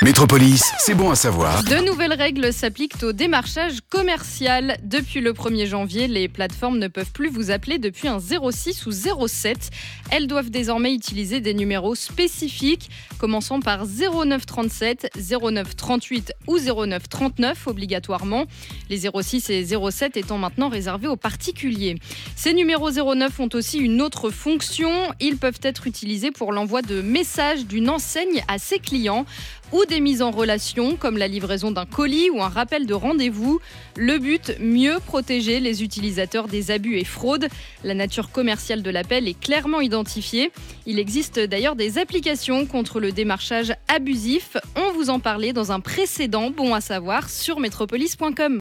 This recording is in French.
Métropolis, c'est bon à savoir. De nouvelles règles s'appliquent au démarchage commercial. Depuis le 1er janvier, les plateformes ne peuvent plus vous appeler depuis un 06 ou 07. Elles doivent désormais utiliser des numéros spécifiques, commençant par 0937, 0938 ou 0939 obligatoirement. Les 06 et 07 étant maintenant réservés aux particuliers. Ces numéros 09 ont aussi une autre fonction. Ils peuvent être utilisés pour l'envoi de messages d'une enseigne à ses clients ou des mises en relation comme la livraison d'un colis ou un rappel de rendez-vous. Le but, mieux protéger les utilisateurs des abus et fraudes. La nature commerciale de l'appel est clairement identifiée. Il existe d'ailleurs des applications contre le démarchage abusif. On vous en parlait dans un précédent Bon à savoir sur metropolis.com.